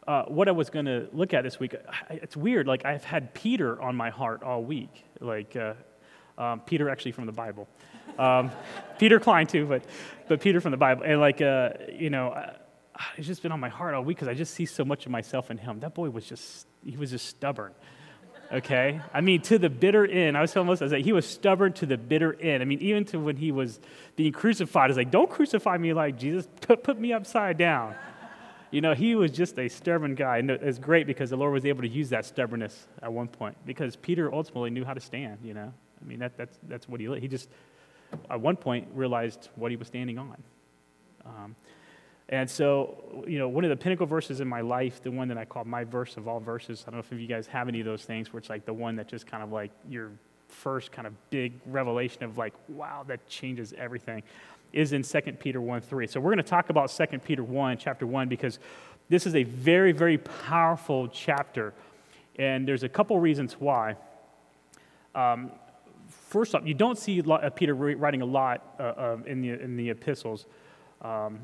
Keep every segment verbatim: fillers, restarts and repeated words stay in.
uh, what I was going to look at this week, it's weird. Like, I've had Peter on my heart all week. Like, uh, um, Peter actually from the Bible. Um, Peter Klein, too, but but Peter from the Bible. And, like, uh, you know, uh, it's just been on my heart all week because I just see so much of myself in him. That boy was just, he was just stubborn. Okay? I mean, to the bitter end. I was telling Melissa, I was like, he was stubborn to the bitter end. I mean, even to when he was being crucified, I was like, don't crucify me like Jesus. Put, put me upside down. You know, he was just a stubborn guy. And it's great because the Lord was able to use that stubbornness at one point because Peter ultimately knew how to stand, you know. I mean, that, that's that's what he, he just, at one point, realized what he was standing on. Um, and so, you know, one of the pinnacle verses in my life, the one that I call my verse of all verses, I don't know if you guys have any of those things where it's like the one that just kind of like your first kind of big revelation of like, wow, that changes everything, is in Second Peter one three. So we're going to talk about Second Peter one, chapter one, because this is a very, very powerful chapter. And there's a couple reasons why. Um, first off, you don't see Peter writing a lot uh, uh, in the in the epistles. Um,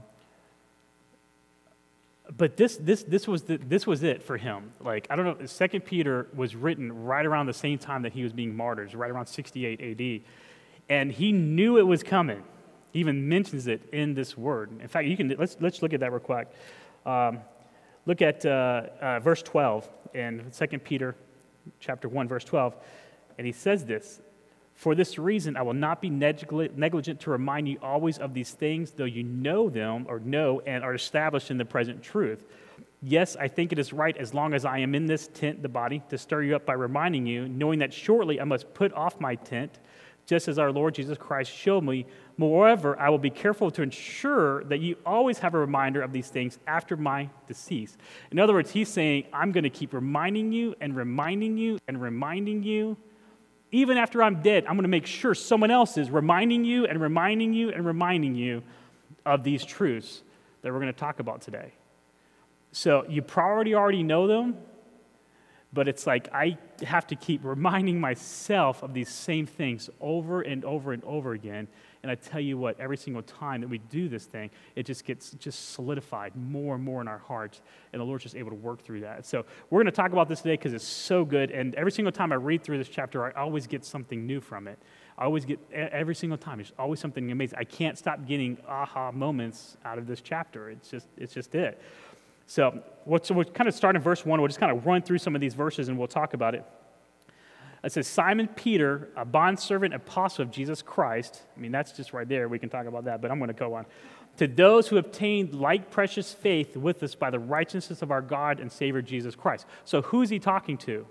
But this this this was the, this was it for him. Like, I don't know, Second Peter was written right around the same time that he was being martyred, right around sixty-eight A D. And he knew it was coming. He even mentions it in this word. In fact, you can let's let's look at that real quick. Um, look at uh, uh, verse twelve in Second Peter chapter one, verse twelve. And he says this: "For this reason, I will not be negligent to remind you always of these things, though you know them or know and are established in the present truth. Yes, I think it is right, as long as I am in this tent, the body, to stir you up by reminding you, knowing that shortly I must put off my tent, just as our Lord Jesus Christ showed me. Moreover, I will be careful to ensure that you always have a reminder of these things after my decease." In other words, he's saying, I'm going to keep reminding you and reminding you and reminding you. Even after I'm dead, I'm going to make sure someone else is reminding you and reminding you and reminding you of these truths that we're going to talk about today. So you probably already know them, but it's like I have to keep reminding myself of these same things over and over and over again. And I tell you what, every single time that we do this thing, it just gets just solidified more and more in our hearts, and the Lord's just able to work through that. So we're going to talk about this today because it's so good, and every single time I read through this chapter, I always get something new from it. I always get, every single time, there's always something amazing. I can't stop getting aha moments out of this chapter. It's just, it's just it. So, what, so we'll kind of start in verse one. We'll just kind of run through some of these verses, and we'll talk about it. It says, "Simon Peter, a bondservant apostle of Jesus Christ." I mean, that's just right there. We can talk about that, but I'm going to go on. "To those who obtained like precious faith with us by the righteousness of our God and Savior Jesus Christ." So who's he talking to?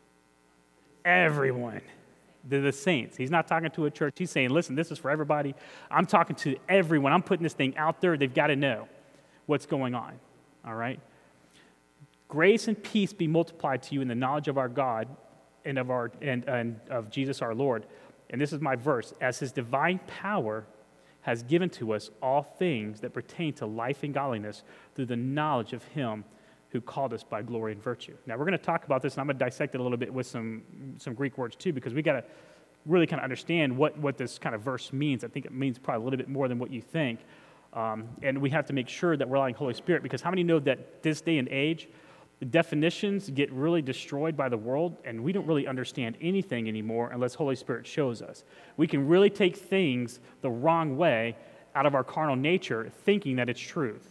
Everyone. The, the saints. He's not talking to a church. He's saying, listen, this is for everybody. I'm talking to everyone. I'm putting this thing out there. They've got to know what's going on. All right? "Grace and peace be multiplied to you in the knowledge of our God and of our and, and of Jesus our Lord." And this is my verse: "As his divine power has given to us all things that pertain to life and godliness through the knowledge of him who called us by glory and virtue." Now we're going to talk about this, and I'm going to dissect it a little bit with some some Greek words too, because we got to really kind of understand what what this kind of verse means. I think it means probably a little bit more than what you think, um, and we have to make sure that we're allowing Holy Spirit, because how many know that this day and age, the definitions get really destroyed by the world, and we don't really understand anything anymore unless Holy Spirit shows us. We can really take things the wrong way out of our carnal nature, thinking that it's truth.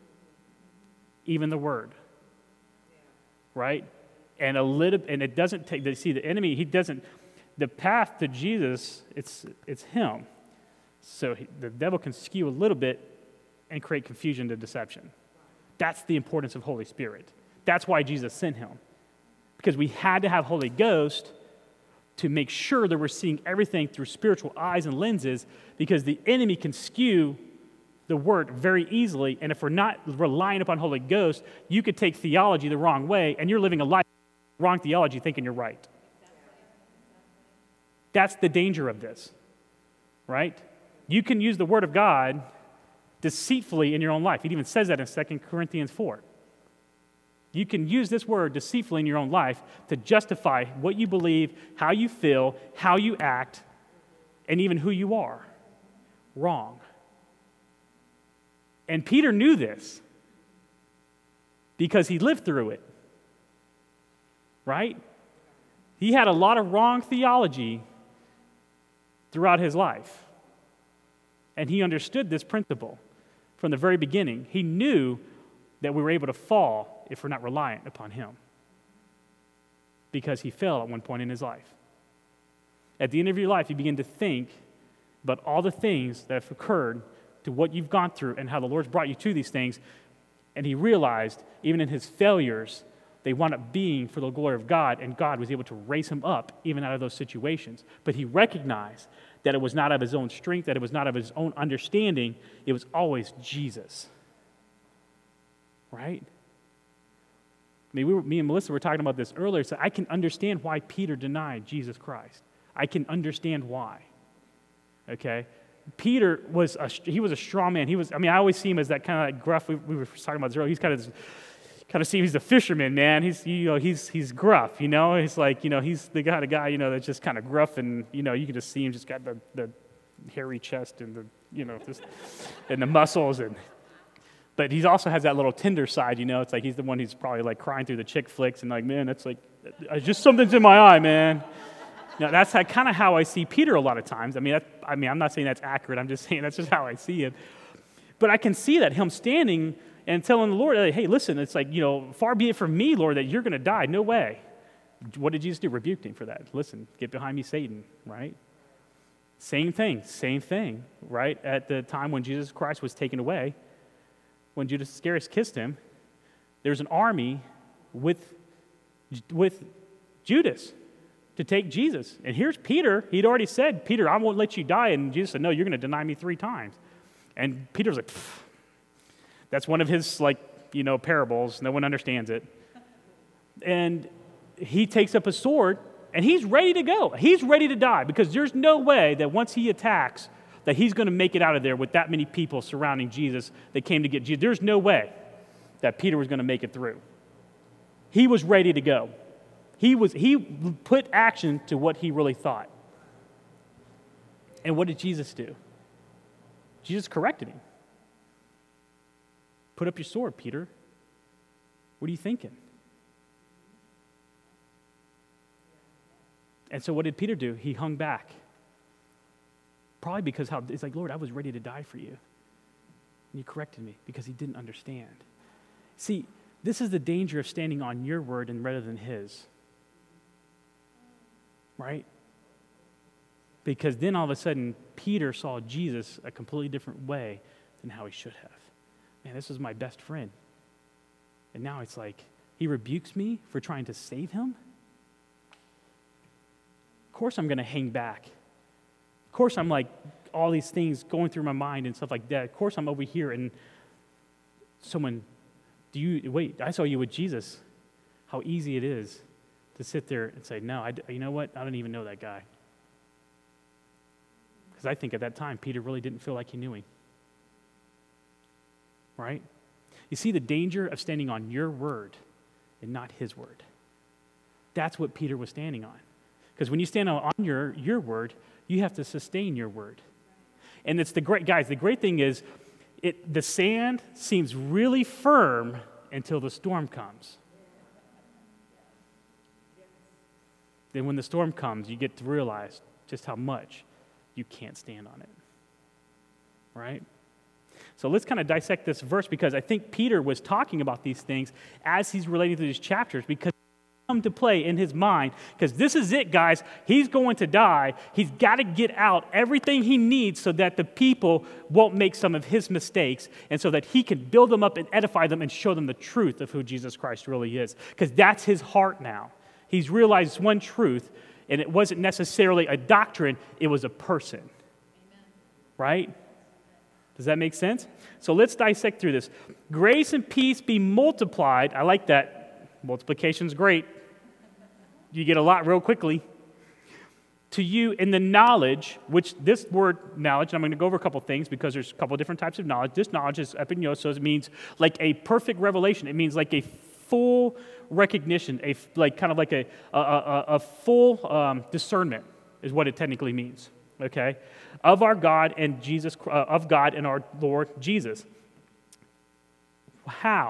Even the Word. Right? And a little, and it doesn't take, see, the enemy, he doesn't, the path to Jesus, it's it's him. So he, the devil can skew a little bit and create confusion to deception. That's the importance of Holy Spirit. That's why Jesus sent him. Because we had to have Holy Ghost to make sure that we're seeing everything through spiritual eyes and lenses, because the enemy can skew the word very easily, and if we're not relying upon Holy Ghost, you could take theology the wrong way, and you're living a life of wrong theology thinking you're right. That's the danger of this, right? You can use the Word of God deceitfully in your own life. It even says that in Second Corinthians four. You can use this word deceitfully in your own life to justify what you believe, how you feel, how you act, and even who you are. Wrong. And Peter knew this. because he lived through it, right? He had a lot of wrong theology throughout his life, and he understood this principle from the very beginning. He knew that we were able to fall if we're not reliant upon him, because he fell at one point in his life. At the end of your life, you begin to think about all the things that have occurred to what you've gone through and how the Lord's brought you to these things. And he realized, even in his failures, they wound up being for the glory of God, and God was able to raise him up even out of those situations. But he recognized that it was not of his own strength, that it was not of his own understanding, it was always Jesus. Right? I mean, we were, me and Melissa were talking about this earlier, so I can understand why Peter denied Jesus Christ. I can understand why. Okay? Peter was a, he was a strong man. He was, I mean, I always see him as that kind of like gruff. We, we were talking about this earlier. He's kind of, kind of see him, he's a fisherman, man. He's, you know, he's he's gruff, you know. He's like, you know, he's the kind of guy, you know, that's just kind of gruff, and you know, you can just see him just got the, the hairy chest and the, you know, just and the muscles, and but he also has that little tender side, you know. It's like he's the one who's probably like crying through the chick flicks and like, man, that's like, just something's in my eye, man. Now, that's kind of how I see Peter a lot of times. I mean, that, I mean, I'm not saying that's accurate. I'm just saying that's just how I see it. But I can see that, him standing and telling the Lord, hey, listen, it's like, you know, far be it from me, Lord, that you're going to die. No way. What did Jesus do? Rebuked him for that. Listen, get behind me, Satan, right? Same thing, same thing, right? At the time when Jesus Christ was taken away, when Judas Iscariot kissed him, there's an army with, with Judas to take Jesus. And here's Peter. He'd already said, Peter, I won't let you die. And Jesus said, no, you're going to deny me three times. And Peter's like, pfft. That's one of his, like, you know, parables. No one understands it. And he takes up a sword, and he's ready to go. He's ready to die, because there's no way that once he attacks that he's going to make it out of there with that many people surrounding Jesus that came to get Jesus. There's no way that Peter was going to make it through. He was ready to go. He was he put action to what he really thought. And what did Jesus do? Jesus corrected him. Put up your sword, Peter. What are you thinking? And so what did Peter do? He hung back. Probably because how it's like, Lord, I was ready to die for you. And you corrected me because he didn't understand. See, this is the danger of standing on your word and rather than his. Right? Because then all of a sudden, Peter saw Jesus a completely different way than how he should have. Man, this is my best friend. And now it's like, he rebukes me for trying to save him? Of course I'm going to hang back. Of course I'm like, all these things going through my mind and stuff like that. Of course I'm over here and someone, do you, wait, I saw you with Jesus. How easy it is to sit there and say, no, I, you know what? I don't even know that guy. Because I think at that time, Peter really didn't feel like he knew him. Right? You see the danger of standing on your word and not his word. That's what Peter was standing on. Because when you stand on your, your word, you have to sustain your word. And it's the great, guys, the great thing is, it, the sand seems really firm until the storm comes. Then when the storm comes, you get to realize just how much you can't stand on it. Right? So let's kind of dissect this verse, because I think Peter was talking about these things as he's relating to these chapters, because they come to play in his mind, because this is it, guys. He's going to die. He's got to get out everything he needs so that the people won't make some of his mistakes, and so that he can build them up and edify them and show them the truth of who Jesus Christ really is, because that's his heart now. He's realized one truth, and it wasn't necessarily a doctrine, it was a person. Amen. Right? Does that make sense? So let's dissect through this. Grace and peace be multiplied. I like that. Multiplication's great. You get a lot real quickly. To you in the knowledge, which this word knowledge, and I'm going to go over a couple things because there's a couple different types of knowledge. This knowledge is epignosis. It means like a perfect revelation. It means like a full recognition, a like kind of like a a, a, a full um, discernment is what it technically means. Okay, of our God and Jesus, uh, of God and our Lord Jesus. How?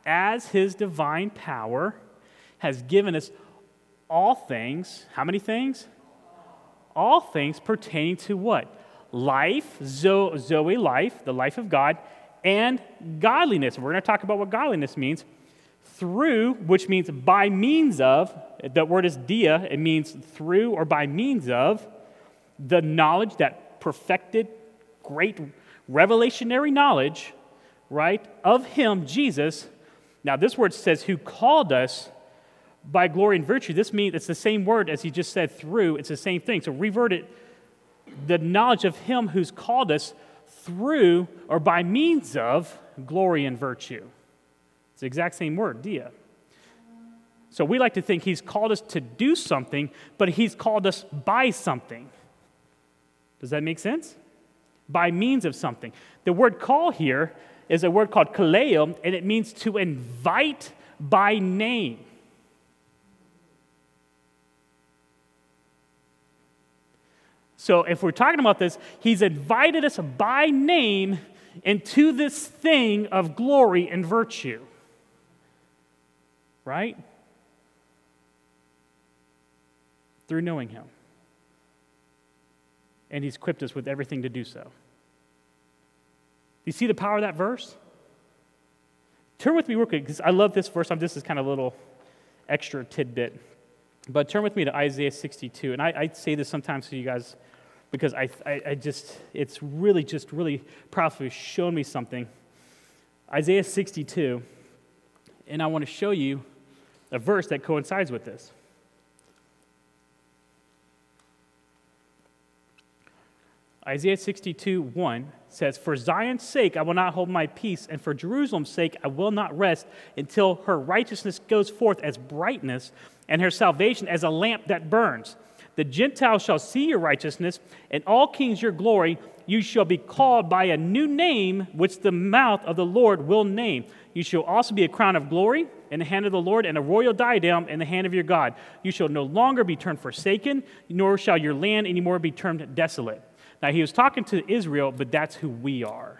as his divine power, has given us all things. How many things? All things pertaining to what? Life, zo- Zoe life, the life of God, and godliness. We're going to talk about what godliness means. Through, which means by means of, that word is dia, it means through or by means of, the knowledge, that perfected, great revelationary knowledge, right, of him, Jesus. Now this word says who called us by glory and virtue. This means it's the same word as he just said through. It's the same thing. So revert it, the knowledge of him who's called us through or by means of glory and virtue. It's the exact same word, dia. So we like to think he's called us to do something, but he's called us by something. Does that make sense? By means of something. The word call here is a word called kaleo, and it means to invite by name. So if we're talking about this, he's invited us by name into this thing of glory and virtue. Right? Through knowing him. And he's equipped us with everything to do so. Do you see the power of that verse? Turn with me real quick, because I love this verse. This is kind of a little extra tidbit. But turn with me to Isaiah sixty-two. And I, I say this sometimes to you guys because I, I, I just, it's really just really powerfully shown me something. Isaiah sixty-two. And I want to show you a verse that coincides with this. Isaiah sixty-two, one says, "For Zion's sake I will not hold my peace, and for Jerusalem's sake I will not rest until her righteousness goes forth as brightness, and her salvation as a lamp that burns. The Gentiles shall see your righteousness, and all kings your glory. You shall be called by a new name, which the mouth of the Lord will name. You shall also be a crown of glory in the hand of the Lord, and a royal diadem in the hand of your God. You shall no longer be termed forsaken, nor shall your land anymore be termed desolate." Now, he was talking to Israel, but that's who we are.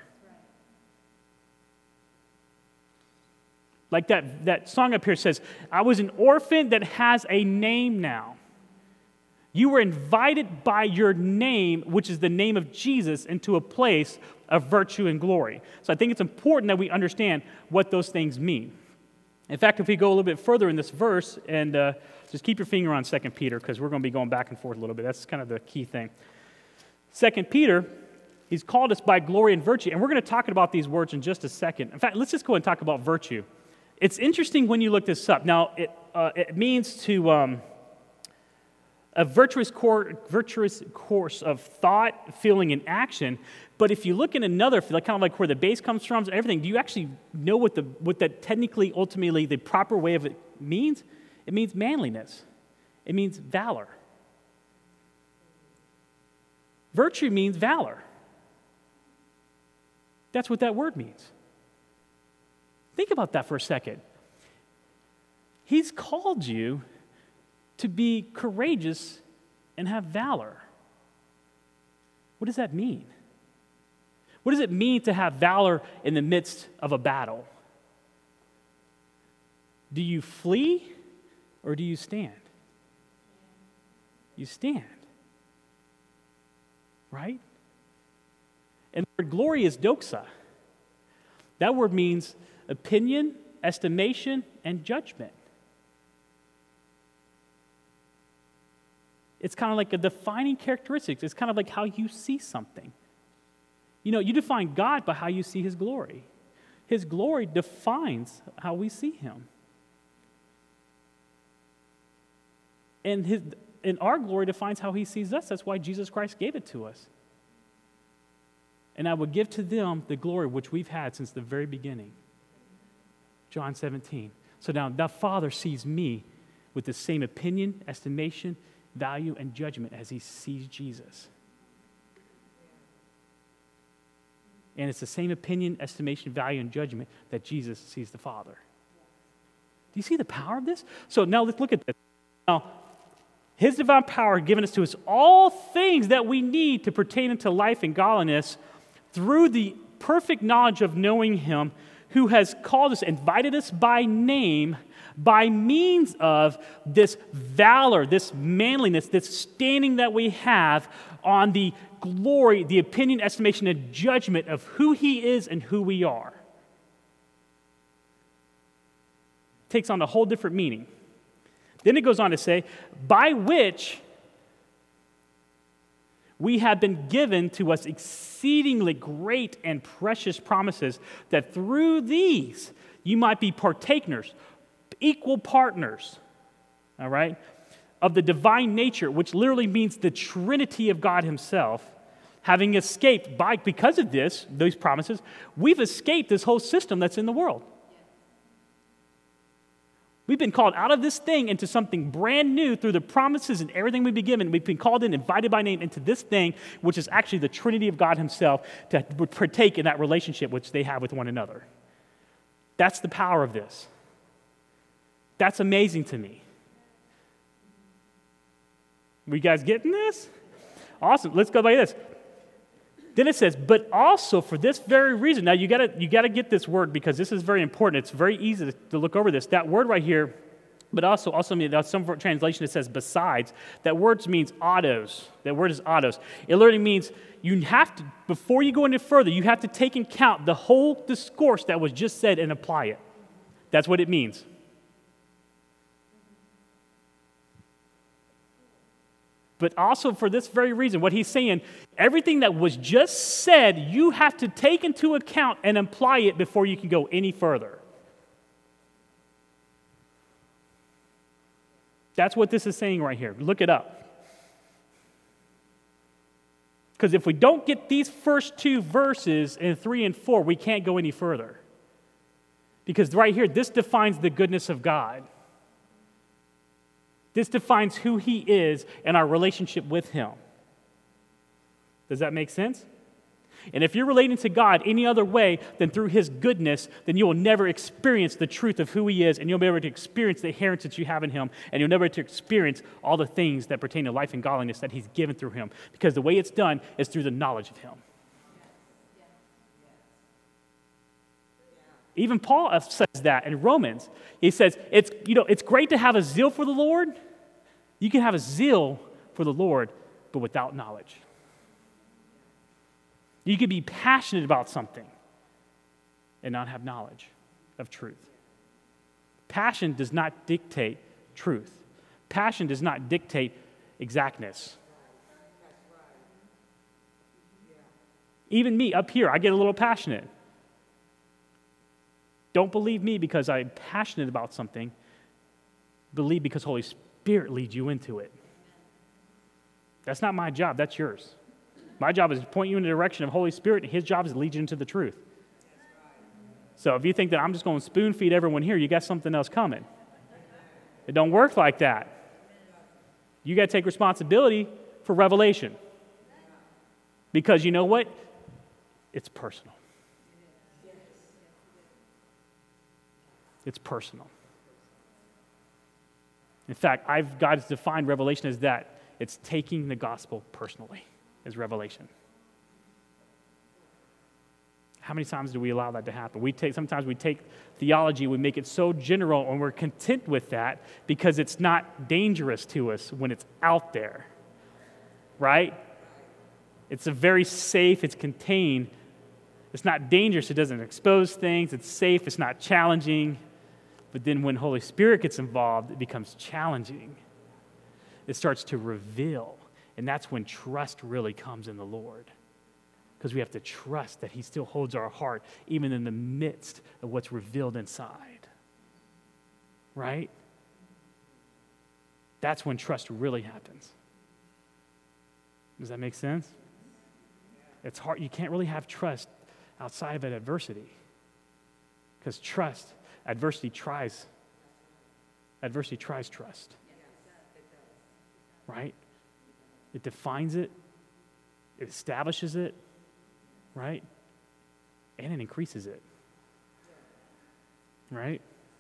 Like that, that song up here says, "I was an orphan that has a name now." You were invited by your name, which is the name of Jesus, into a place of virtue and glory. So I think it's important that we understand what those things mean. In fact, if we go a little bit further in this verse, and uh, just keep your finger on Second Peter, because we're going to be going back and forth a little bit. That's kind of the key thing. Second Peter, he's called us by glory and virtue, and we're going to talk about these words in just a second. In fact, let's just go ahead and talk about virtue. It's interesting when you look this up. Now, it, uh, it means to um, a virtuous, cor- virtuous course of thought, feeling, and action. But if you look in another, like kind of like where the base comes from and everything, do you actually know what the what that technically, ultimately, the proper way of it means? It means manliness. It means valor. Virtue means valor. That's what that word means. Think about that for a second. He's called you to be courageous and have valor. What does that mean? What does it mean to have valor in the midst of a battle? Do you flee or do you stand? You stand. Right? And the word glory is doxa. That word means opinion, estimation, and judgment. It's kind of like a defining characteristic. It's kind of like how you see something. You know, you define God by how you see his glory. His glory defines how we see him. And his And our glory defines how he sees us. That's why Jesus Christ gave it to us. "And I will give to them the glory which we've had since the very beginning." John seventeen. So now the Father sees me with the same opinion, estimation, value, and judgment as he sees Jesus. And it's the same opinion, estimation, value, and judgment that Jesus sees the Father. Do you see the power of this? So now let's look at this. Now, his divine power given us to us all things that we need to pertain unto life and godliness through the perfect knowledge of knowing him who has called us, invited us by name, by means of this valor, this manliness, this standing that we have on the glory, the opinion, estimation, and judgment of who he is and who we are. Takes on a whole different meaning. Then it goes on to say, by which we have been given to us exceedingly great and precious promises, that through these you might be partakers, equal partners, all right, of the divine nature, which literally means the Trinity of God himself. Having escaped by, because of this, those promises, we've escaped this whole system that's in the world. We've been called out of this thing into something brand new through the promises and everything we've been given. We've been called in, invited by name into this thing, which is actually the Trinity of God himself, to partake in that relationship which they have with one another. That's the power of this. That's amazing to me. Are you guys getting this? Awesome. Let's go by this. Then it says, but also for this very reason. Now you gotta you gotta get this word, because this is very important. It's very easy to, to look over this. That word right here, but also also means, some translation it says besides. That word means autos. That word is autos. It literally means you have to, before you go any further, you have to take into account the whole discourse that was just said and apply it. That's what it means. But also for this very reason, what he's saying, everything that was just said, you have to take into account and apply it before you can go any further. That's what this is saying right here. Look it up. Because if we don't get these first two verses in three and four, we can't go any further. Because right here, this defines the goodness of God. This defines who he is and our relationship with him. Does that make sense? And if you're relating to God any other way than through his goodness, then you will never experience the truth of who he is, and you'll be able to experience the inheritance you have in him, and you'll never be able to experience all the things that pertain to life and godliness that he's given through him. Because the way it's done is through the knowledge of him. Even Paul says that in Romans. He says, it's, you know, it's great to have a zeal for the Lord. You can have a zeal for the Lord, but without knowledge. You can be passionate about something and not have knowledge of truth. Passion does not dictate truth. Passion does not dictate exactness. Even me, up here, I get a little passionate. Don't believe me because I'm passionate about something. Believe because Holy Spirit leads you into it. That's not my job, that's yours. My job is to point you in the direction of Holy Spirit, and his job is to lead you into the truth. So if you think that I'm just going to spoon feed everyone here, you got something else coming. It don't work like that. You got to take responsibility for revelation. Because you know what? It's personal. It's personal. In fact, I've God's defined revelation as that. It's taking the gospel personally as revelation. How many times do we allow that to happen? We take sometimes we take theology, we make it so general, and we're content with that because it's not dangerous to us when it's out there. Right? It's a very safe, it's contained. It's not dangerous, it doesn't expose things, it's safe, it's not challenging. But then when Holy Spirit gets involved, it becomes challenging. It starts to reveal. And that's when trust really comes in the Lord. Because we have to trust that he still holds our heart, even in the midst of what's revealed inside. Right? That's when trust really happens. Does that make sense? It's hard. You can't really have trust outside of an adversity. Because trust, adversity tries, adversity tries trust. Right? It defines it, it establishes it, right? And it increases it. Right?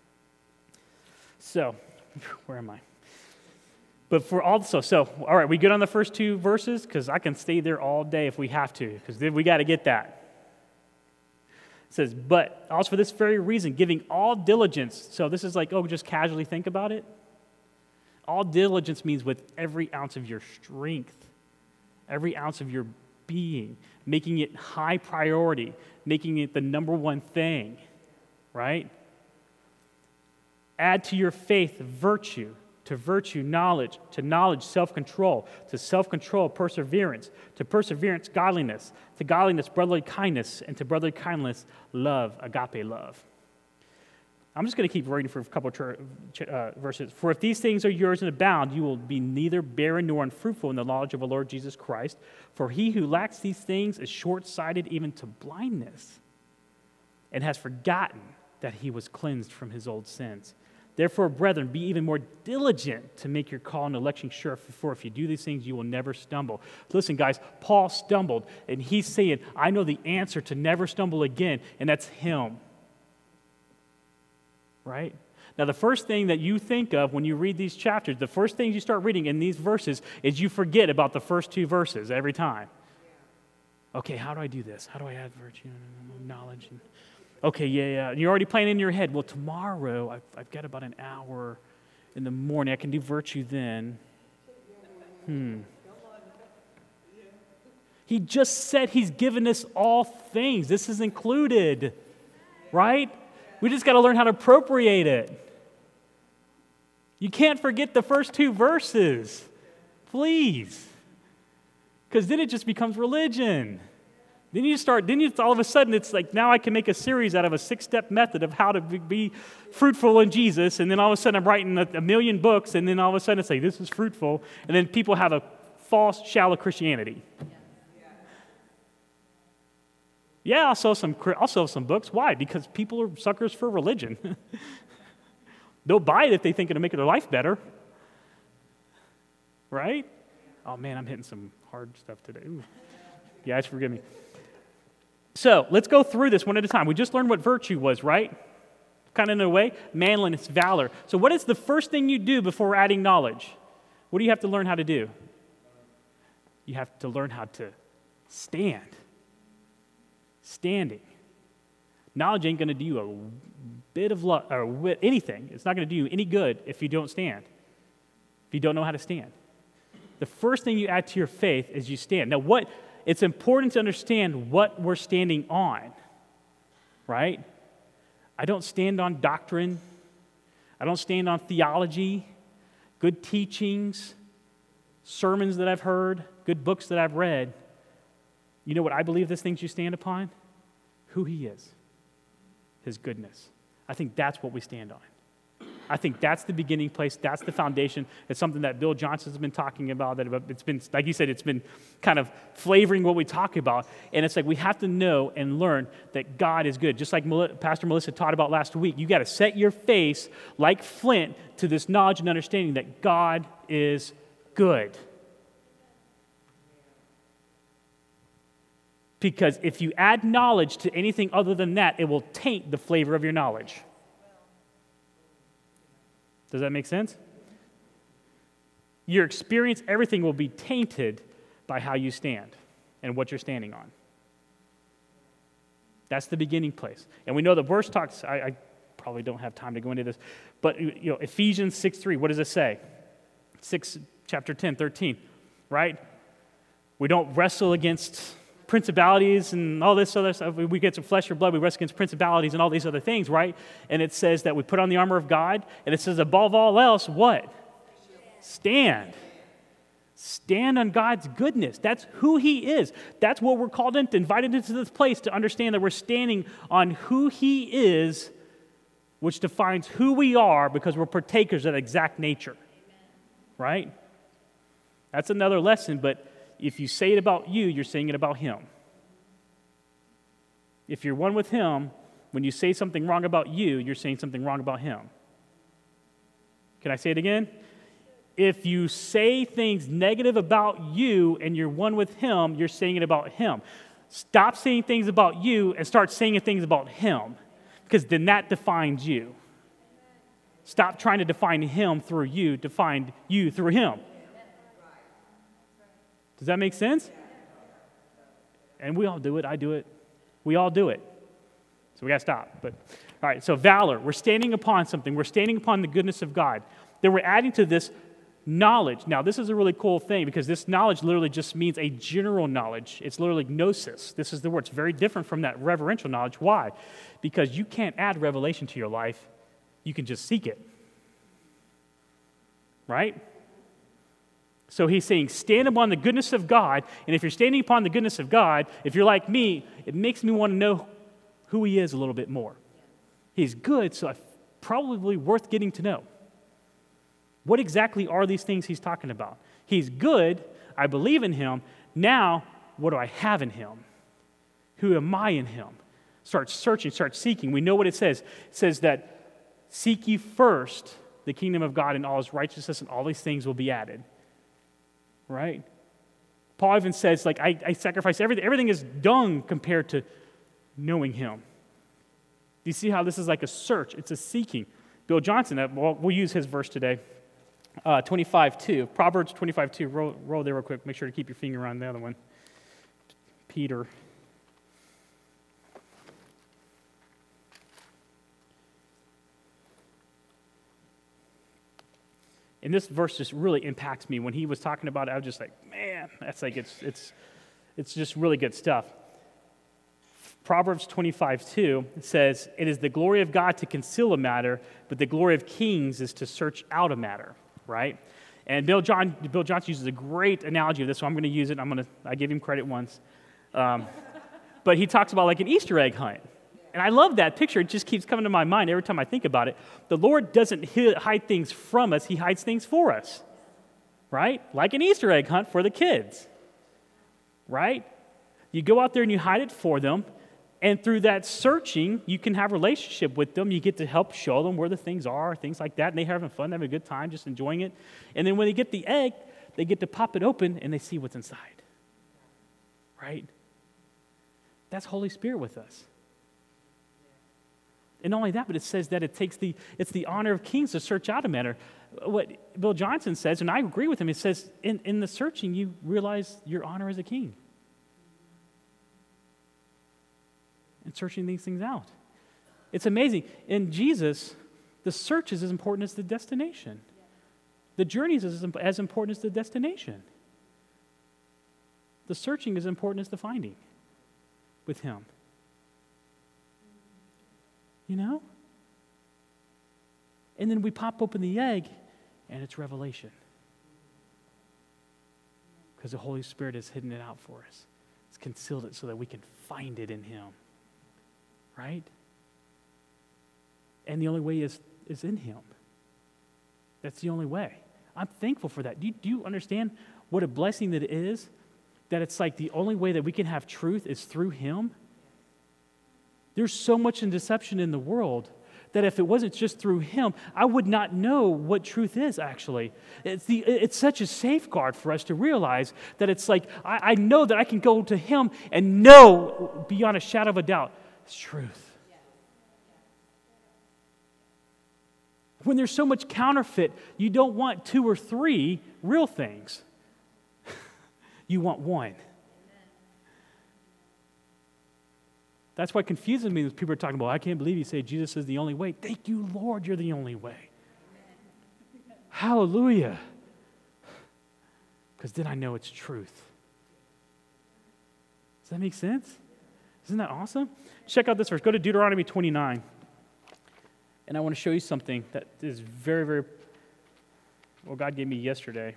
So, where am I? But for also, so, all right, we good on the first two verses? Because I can stay there all day if we have to, because then we got to get that. It says, but also for this very reason, giving all diligence. So this is like, oh, just casually think about it. All diligence means with every ounce of your strength, every ounce of your being, making it high priority, making it the number one thing, right? Add to your faith virtue, to virtue knowledge, to knowledge self-control, to self-control perseverance, to perseverance godliness, to godliness brotherly kindness, and to brotherly kindness love, agape love. I'm just going to keep reading for a couple of uh, verses. For if these things are yours and abound, you will be neither barren nor unfruitful in the knowledge of our Lord Jesus Christ. For he who lacks these things is short-sighted even to blindness, and has forgotten that he was cleansed from his old sins. Therefore, brethren, be even more diligent to make your call and election sure, for if you do these things, you will never stumble. Listen, guys, Paul stumbled, and he's saying, I know the answer to never stumble again, and that's him. Right? Now, the first thing that you think of when you read these chapters, the first things you start reading in these verses is you forget about the first two verses every time. Okay, how do I do this? How do I add virtue and knowledge? And, okay, yeah, yeah. And you're already playing in your head, well, tomorrow I've, I've got about an hour in the morning. I can do virtue then. Hmm. He just said he's given us all things. This is included, right? We just got to learn how to appropriate it. You can't forget the first two verses, please, because then it just becomes religion. Then you start, then you, all of a sudden it's like, now I can make a series out of a six-step method of how to be, be fruitful in Jesus, and then all of a sudden I'm writing a, a million books, and then all of a sudden it's like, this is fruitful, and then people have a false, shallow Christianity. Yeah, I'll sell some, I'll sell some books. Why? Because people are suckers for religion. They'll buy it if they think it'll make their life better. Right? Oh, man, I'm hitting some hard stuff today. Ooh. Guys, forgive me. So, let's go through this one at a time. We just learned what virtue was, right? Kind of in a way. Manliness, valor. So, what is the first thing you do before adding knowledge? What do you have to learn how to do? You have to learn how to stand. Standing. Knowledge ain't going to do you a bit of luck or anything. It's not going to do you any good if you don't stand. If you don't know how to stand. The first thing you add to your faith is you stand. Now, what it's important to understand what we're standing on, right? I don't stand on doctrine. I don't stand on theology, good teachings, sermons that I've heard, good books that I've read. You know what I believe this things you stand upon? Who he is, his goodness. I think that's what we stand on. I think that's the beginning place. That's the foundation. It's something that Bill Johnson has been talking about. That it's been, like you said, it's been kind of flavoring what we talk about. And it's like we have to know and learn that God is good. Just like Pastor Melissa taught about last week, you got to set your face like flint to this knowledge and understanding that God is good. Because if you add knowledge to anything other than that, it will taint the flavor of your knowledge. Does that make sense? Your experience, everything will be tainted by how you stand and what you're standing on. That's the beginning place. And we know the verse talks, I, I probably don't have time to go into this, but you know, Ephesians six three, what does it say? six, chapter ten, thirteen, right? We don't wrestle against principalities and all this other stuff. We get some flesh or blood. We wrestle against principalities and all these other things, right? And it says that we put on the armor of God, and it says above all else, what? Stand. Stand on God's goodness. That's who he is. That's what we're called into, invited into this place to understand that we're standing on who he is, which defines who we are because we're partakers of that exact nature. Right? That's another lesson, but if you say it about you, you're saying it about him. If you're one with him, when you say something wrong about you, you're saying something wrong about him. Can I say it again? If you say things negative about you and you're one with him, you're saying it about him. Stop saying things about you and start saying things about him, because then that defines you. Stop trying to define him through you, define you through him. Does that make sense? And we all do it. I do it. We all do it. So we got to stop. But all right, so valor. We're standing upon something. We're standing upon the goodness of God. Then we're adding to this knowledge. Now, this is a really cool thing because this knowledge literally just means a general knowledge. It's literally gnosis. This is the word. It's very different from that reverential knowledge. Why? Because you can't add revelation to your life. You can just seek it. Right? So he's saying, stand upon the goodness of God. And if you're standing upon the goodness of God, if you're like me, it makes me want to know who he is a little bit more. He's good, so probably worth getting to know. What exactly are these things he's talking about? He's good. I believe in him. Now, what do I have in him? Who am I in him? Start searching, start seeking. We know what it says. It says that seek ye first the kingdom of God and all his righteousness, and all these things will be added. Right? Paul even says, like, I, I sacrifice everything. Everything is dung compared to knowing him. Do you see how this is like a search? It's a seeking. Bill Johnson, uh, well, we'll use his verse today. Uh, twenty-five two, Proverbs twenty-five two. Roll, roll there real quick. Make sure to keep your finger on the other one. Peter. And this verse just really impacts me. When he was talking about it, I was just like, man, that's like, it's it's it's just really good stuff. Proverbs twenty-five two says, it is the glory of God to conceal a matter, but the glory of kings is to search out a matter, right? And Bill John Bill Johnson uses a great analogy of this, so I'm going to use it. I'm going to I give him credit once. Um, but he talks about like an Easter egg hunt. And I love that picture. It just keeps coming to my mind every time I think about it. The Lord doesn't hide things from us. He hides things for us, right? Like an Easter egg hunt for the kids, right? You go out there and you hide it for them. And through that searching, you can have a relationship with them. You get to help show them where the things are, things like that. And they're having fun, having a good time, just enjoying it. And then when they get the egg, they get to pop it open and they see what's inside. Right? That's Holy Spirit with us. And not only that, but it says that it takes the, it's the honor of kings to search out a matter. What Bill Johnson says, and I agree with him, it says in, in the searching, you realize your honor as a king. And searching these things out. It's amazing. In Jesus, the search is as important as the destination. The journey is as, as important as the destination. The searching is important as the finding with him. You know? And then we pop open the egg, and it's revelation. Because the Holy Spirit has hidden it out for us. It's concealed it so that we can find it in him. Right? And the only way is, is in him. That's the only way. I'm thankful for that. Do you, do you understand what a blessing that it is? That it's like the only way that we can have truth is through him? There's so much in deception in the world that if it wasn't just through him, I would not know what truth is, actually. It's, the, it's such a safeguard for us to realize that it's like, I, I know that I can go to him and know beyond a shadow of a doubt, it's truth. When there's so much counterfeit, you don't want two or three real things. You want one. That's why it confuses me when people are talking about, I can't believe you say Jesus is the only way. Thank you, Lord, you're the only way. Hallelujah. Because then I know it's truth. Does that make sense? Isn't that awesome? Check out this verse. Go to Deuteronomy twenty-nine. And I want to show you something that is very, very, well, God gave me yesterday.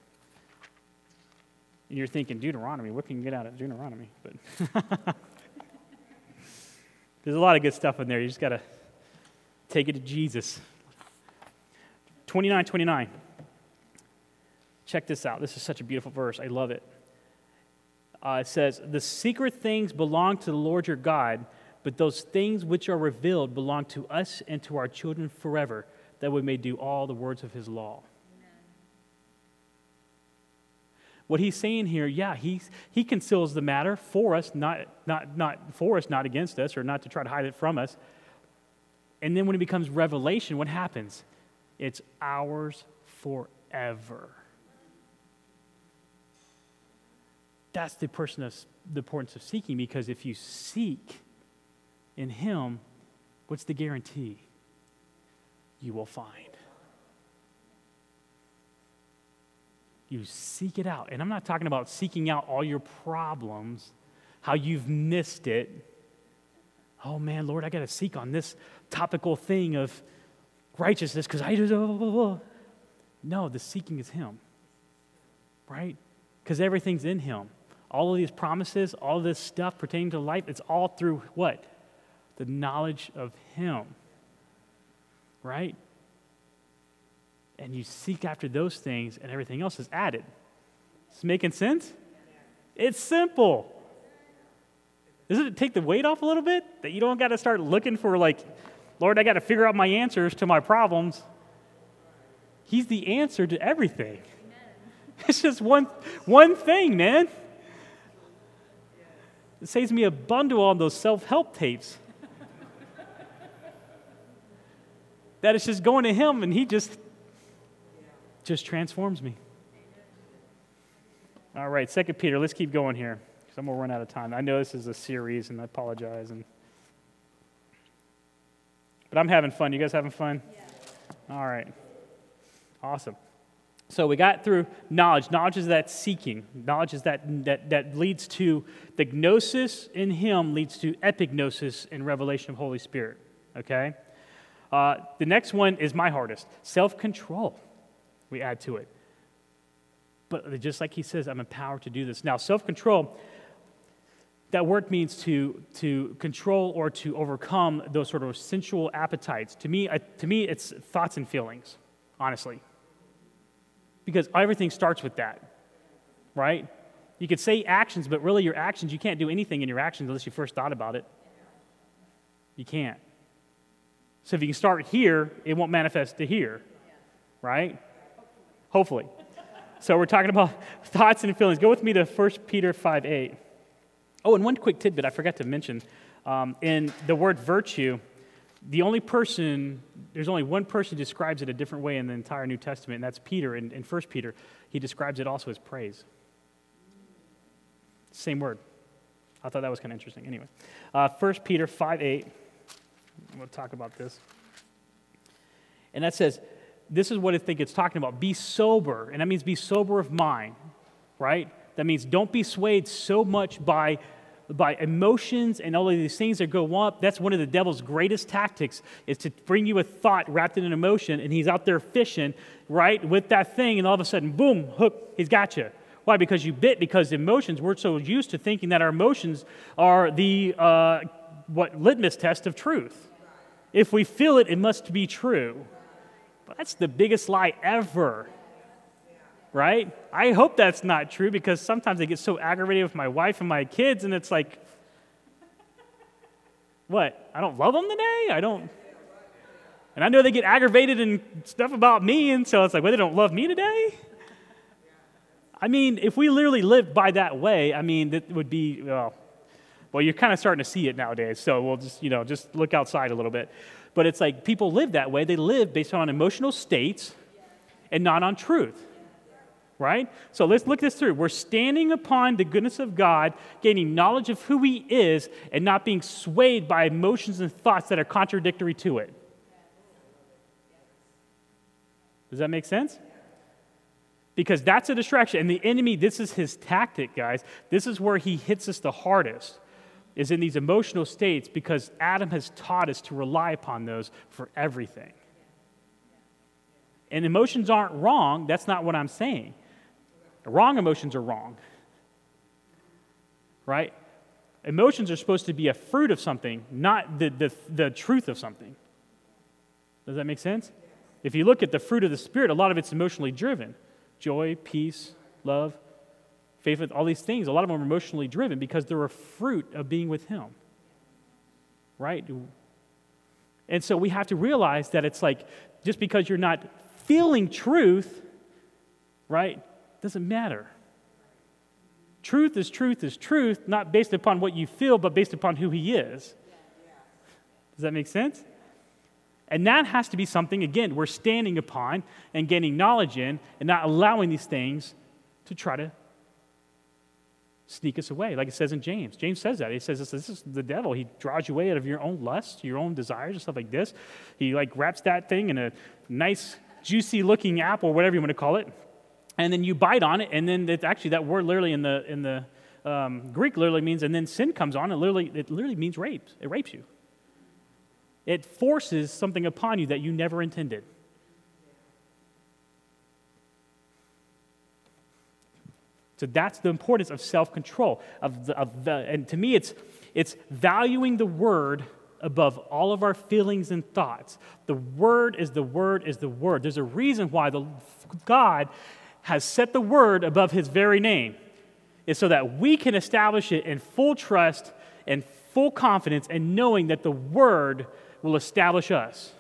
And you're thinking, Deuteronomy, what can you get out of Deuteronomy? But there's a lot of good stuff in there. You just got to take it to Jesus. twenty-nine twenty-nine. Check this out. This is such a beautiful verse. I love it. Uh, it says, the secret things belong to the Lord your God, but those things which are revealed belong to us and to our children forever, that we may do all the words of his law. Amen. What he's saying here, yeah, he's, he conceals the matter for us, not, not, not for us, not against us, or not to try to hide it from us. And then when it becomes revelation, what happens? It's ours forever. That's the person of the importance of seeking, because if you seek in him, what's the guarantee? You will find. You seek it out. And I'm not talking about seeking out all your problems, how you've missed it. Oh man, Lord, I got to seek on this topical thing of righteousness because I just, oh, oh, oh. No, the seeking is him, right? Because everything's in him. All of these promises, all of this stuff pertaining to life, it's all through what? The knowledge of him, right? And you seek after those things and everything else is added. Is it making sense? It's simple. Doesn't it take the weight off a little bit? That you don't got to start looking for like, Lord, I got to figure out my answers to my problems. He's the answer to everything. Amen. It's just one, one thing, man. It saves me a bundle on those self-help tapes. That it's just going to him and he just, just transforms me. All right, Second Peter, let's keep going here because I'm going to run out of time. I know this is a series and I apologize. And But I'm having fun. You guys having fun? Yeah. All right. Awesome. So we got through knowledge. Knowledge is that seeking. Knowledge is that that, that leads to the gnosis in him leads to epignosis in revelation of Holy Spirit. Okay? Uh, the next one is my hardest. Self-control. We add to it. But just like he says, I'm empowered to do this. Now, self-control, that word means to, to control or to overcome those sort of sensual appetites. To me, I, to me, it's thoughts and feelings, honestly. Because everything starts with that, right? You could say actions, but really your actions, you can't do anything in your actions unless you first thought about it. You can't. So if you can start here, it won't manifest to here, right? Hopefully. So we're talking about thoughts and feelings. Go with me to First Peter five eight. Oh, and one quick tidbit I forgot to mention. Um, in the word virtue, the only person, there's only one person who describes it a different way in the entire New Testament, and that's Peter. In, in First Peter, he describes it also as praise. Same word. I thought that was kind of interesting. Anyway, uh, First Peter five eight. We'll talk about this. And that says, this is what I think it's talking about. Be sober, and that means be sober of mind, right? That means don't be swayed so much by, by emotions and all of these things that go up. That's one of the devil's greatest tactics, is to bring you a thought wrapped in an emotion, and he's out there fishing, right, with that thing, and all of a sudden, boom, hook, he's got you. Why? Because you bit, because emotions, we're so used to thinking that our emotions are the uh, what litmus test of truth. If we feel it, it must be true. But that's the biggest lie ever. Right? I hope that's not true because sometimes I get so aggravated with my wife and my kids and it's like, what? I don't love them today? I don't. And I know they get aggravated and stuff about me and so it's like, well, they don't love me today? I mean, if we literally lived by that way, I mean, that would be, well, well, you're kind of starting to see it nowadays. So we'll just, you know, just look outside a little bit. But it's like people live that way. They live based on emotional states and not on truth. Right? So let's look this through. We're standing upon the goodness of God, gaining knowledge of who he is, and not being swayed by emotions and thoughts that are contradictory to it. Does that make sense? Because that's a distraction. And the enemy, this is his tactic, guys. This is where he hits us the hardest, is in these emotional states, because Adam has taught us to rely upon those for everything. And emotions aren't wrong. That's not what I'm saying. Wrong emotions are wrong. Right? Emotions are supposed to be a fruit of something, not the, the, the truth of something. Does that make sense? If you look at the fruit of the Spirit, a lot of it's emotionally driven. Joy, peace, love, faith, all these things, a lot of them are emotionally driven because they're a fruit of being with him. Right? And so we have to realize that it's like, just because you're not feeling truth, right, doesn't matter. Truth is truth is truth, not based upon what you feel, but based upon who he is. Does that make sense? And that has to be something, again, we're standing upon and gaining knowledge in and not allowing these things to try to sneak us away, like it says in James. James says that. He says this, this is the devil. He draws you away out of your own lust, your own desires, and stuff like this. He like wraps that thing in a nice, juicy-looking apple, whatever you want to call it, and then you bite on it, and then it's actually that word literally in the in the um, Greek literally means, and then sin comes on, and literally it literally means rape. It rapes you. It forces something upon you that you never intended. So that's the importance of self-control. Of the, of the, and to me, it's, it's valuing the Word above all of our feelings and thoughts. The Word is the Word is the Word. There's a reason why the, God has set the Word above His very name. It's so that we can establish it in full trust and full confidence and knowing that the Word will establish us.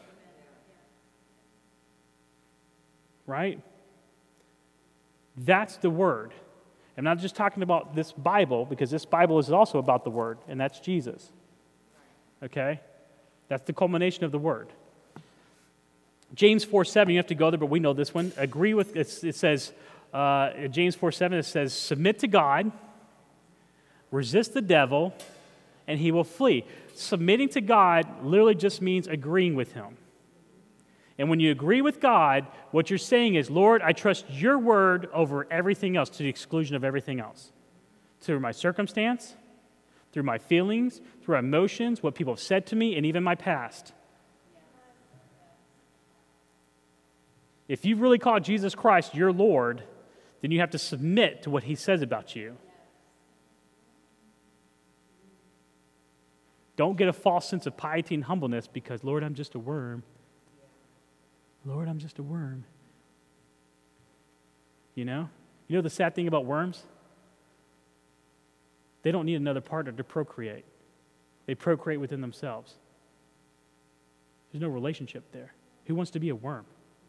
Right? That's the Word. I'm not just talking about this Bible, because this Bible is also about the Word, and that's Jesus. Okay? That's the culmination of the Word. James four seven, you have to go there, but we know this one. Agree with, it says, uh, James four seven, it says, submit to God, resist the devil, and he will flee. Submitting to God literally just means agreeing with Him. And when you agree with God, what you're saying is, Lord, I trust your word over everything else, to the exclusion of everything else. Through my circumstance, through my feelings, through my emotions, what people have said to me, and even my past. If you really call Jesus Christ your Lord, then you have to submit to what He says about you. Don't get a false sense of piety and humbleness because, Lord, I'm just a worm. Lord, I'm just a worm. You know? You know the sad thing about worms? They don't need another partner to procreate. They procreate within themselves. There's no relationship there. Who wants to be a worm?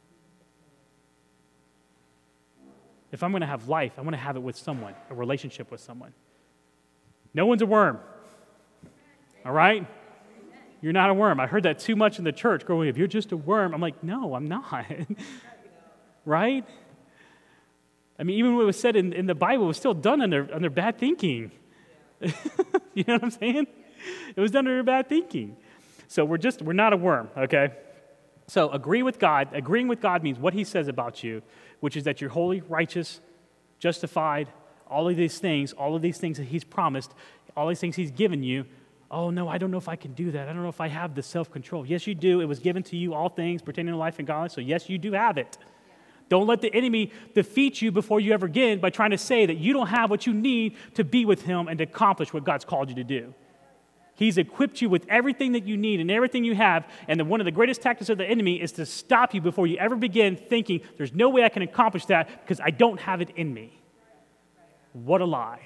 If I'm going to have life, I want to have it with someone, a relationship with someone. No one's a worm. All right? You're not a worm. I heard that too much in the church growing up. You're just a worm. I'm like, no, I'm not. Right? I mean, even what was said in, in the Bible was still done under, under bad thinking. You know what I'm saying? It was done under bad thinking. So we're just, we're not a worm, okay? So agree with God. Agreeing with God means what He says about you, which is that you're holy, righteous, justified, all of these things, all of these things that He's promised, all these things He's given you. Oh, no, I don't know if I can do that. I don't know if I have the self-control. Yes, you do. It was given to you, all things pertaining to life and godliness. So, yes, you do have it. Yeah. Don't let the enemy defeat you before you ever begin by trying to say that you don't have what you need to be with Him and to accomplish what God's called you to do. He's equipped you with everything that you need and everything you have, and the, one of the greatest tactics of the enemy is to stop you before you ever begin thinking, there's no way I can accomplish that because I don't have it in me. What a lie.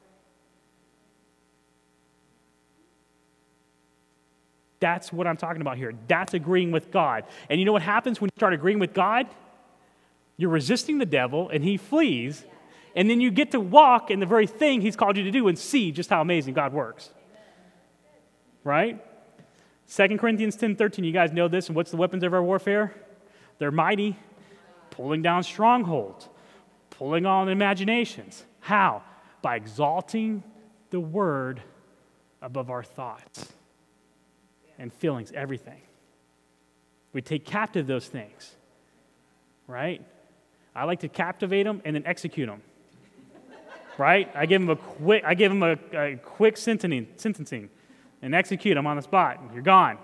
That's what I'm talking about here. That's agreeing with God. And you know what happens when you start agreeing with God? You're resisting the devil, and he flees. And then you get to walk in the very thing He's called you to do and see just how amazing God works. Right? Second Corinthians ten thirteen, you guys know this. And what's the weapons of our warfare? They're mighty, pulling down strongholds, pulling on imaginations. How? By exalting the word above our thoughts and feelings, everything. We take captive those things, right? I like to captivate them and then execute them, right? I give them a quick, I give them a, a quick sentencing, sentencing, and execute them on the spot. You're gone,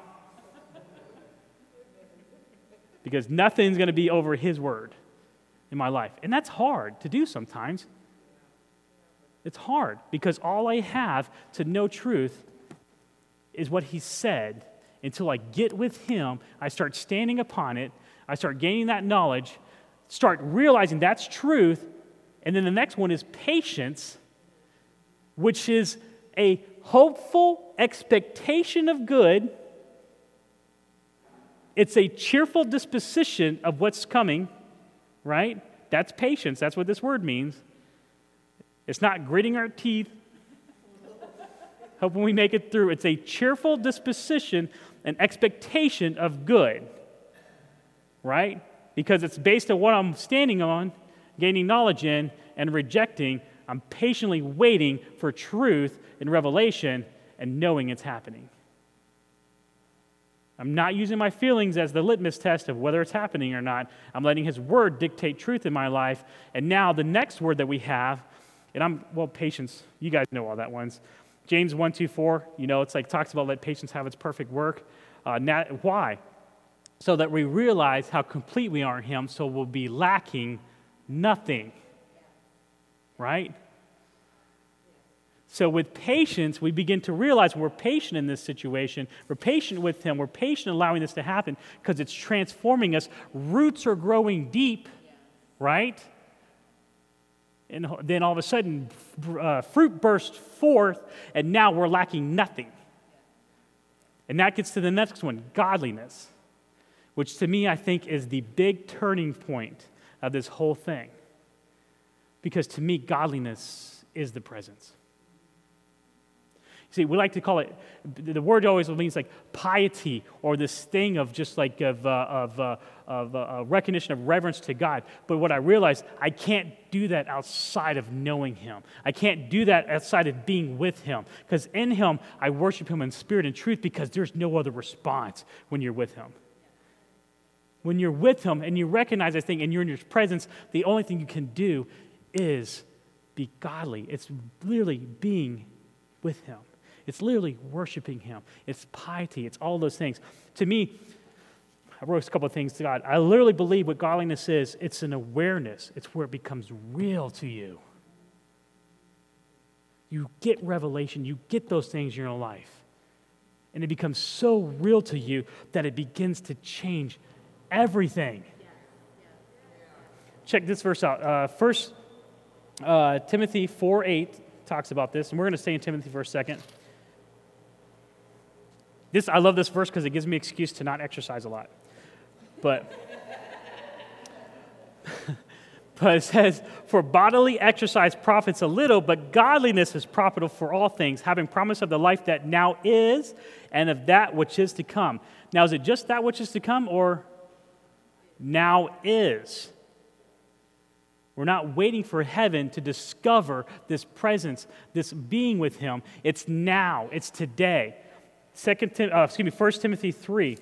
because nothing's going to be over His word in my life, and that's hard to do sometimes. It's hard because all I have to know truth is what He said. Until I get with Him, I start standing upon it, I start gaining that knowledge, start realizing that's truth, and then the next one is patience, which is a hopeful expectation of good. It's a cheerful disposition of what's coming, right? That's patience. That's what this word means. It's not gritting our teeth, hoping we make it through. It's a cheerful disposition, an expectation of good, right? Because it's based on what I'm standing on, gaining knowledge in, and rejecting I'm patiently waiting for truth and revelation and knowing it's happening. I'm not using my feelings as the litmus test of whether it's happening or not. I'm letting His Word dictate truth in my life. And now the next word that we have, and I'm, well, patience, you guys know all that ones. James one, two, four, you know, it's like talks about let patience have its perfect work. Uh, now, why? So that we realize how complete we are in Him, so we'll be lacking nothing. Right? So with patience, we begin to realize we're patient in this situation. We're patient with Him. We're patient allowing this to happen because it's transforming us. Roots are growing deep, right? And then all of a sudden, uh, fruit bursts forth, and now we're lacking nothing. And that gets to the next one, godliness, which to me I think is the big turning point of this whole thing. Because to me, godliness is the presence. See, we like to call it, the word always means like piety, or this thing of just like of, uh, of, uh, of uh, recognition of reverence to God. But what I realized, I can't do that outside of knowing Him. I can't do that outside of being with Him. Because in Him, I worship Him in spirit and truth because there's no other response when you're with Him. When you're with Him and you recognize this thing and you're in His presence, the only thing you can do is be godly. It's literally being with Him. It's literally worshiping Him. It's piety. It's all those things. To me, I wrote a couple of things to God. I literally believe what godliness is, it's an awareness. It's where it becomes real to you. You get revelation. You get those things in your life. And it becomes so real to you that it begins to change everything. Check this verse out. Uh, First uh, Timothy four eight talks about this. And we're going to stay in Timothy for a second. This, I love this verse because it gives me an excuse to not exercise a lot. But, but it says, for bodily exercise profits a little, but godliness is profitable for all things, having promise of the life that now is and of that which is to come. Now, is it just that which is to come or now is? We're not waiting for heaven to discover this presence, this being with Him. It's now. It's today. Second, Tim, uh, excuse me, First Timothy three.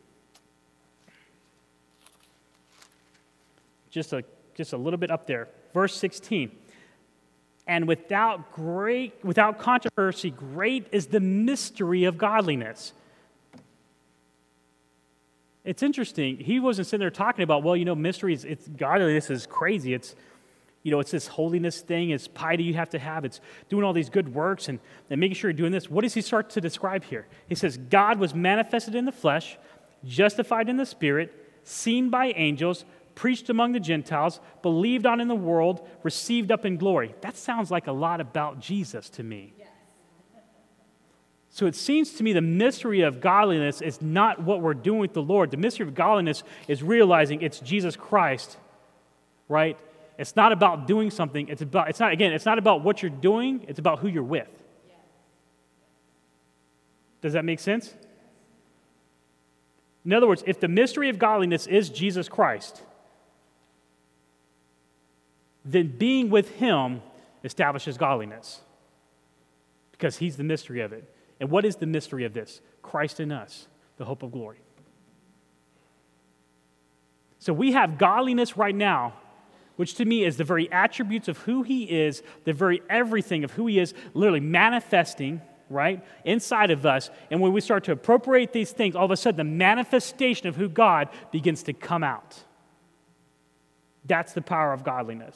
Just a, just a little bit up there. Verse sixteen. And without great, without controversy, great is the mystery of godliness. It's interesting. He wasn't sitting there talking about, well, you know, mysteries, it's godliness is crazy. It's, you know, it's this holiness thing, it's piety you have to have, it's doing all these good works and, and making sure you're doing this. What does he start to describe here? He says, God was manifested in the flesh, justified in the spirit, seen by angels, preached among the Gentiles, believed on in the world, received up in glory. That sounds like a lot about Jesus to me. Yes. So it seems to me the mystery of godliness is not what we're doing with the Lord. The mystery of godliness is realizing it's Jesus Christ, right? It's not about doing something. It's about, it's not, again, it's not about what you're doing. It's about who you're with. Yeah. Does that make sense? In other words, if the mystery of godliness is Jesus Christ, then being with Him establishes godliness because He's the mystery of it. And what is the mystery of this? Christ in us, the hope of glory. So we have godliness right now, which to me is the very attributes of who He is, the very everything of who He is, literally manifesting, right, inside of us. And when we start to appropriate these things, all of a sudden the manifestation of who God begins to come out. That's the power of godliness.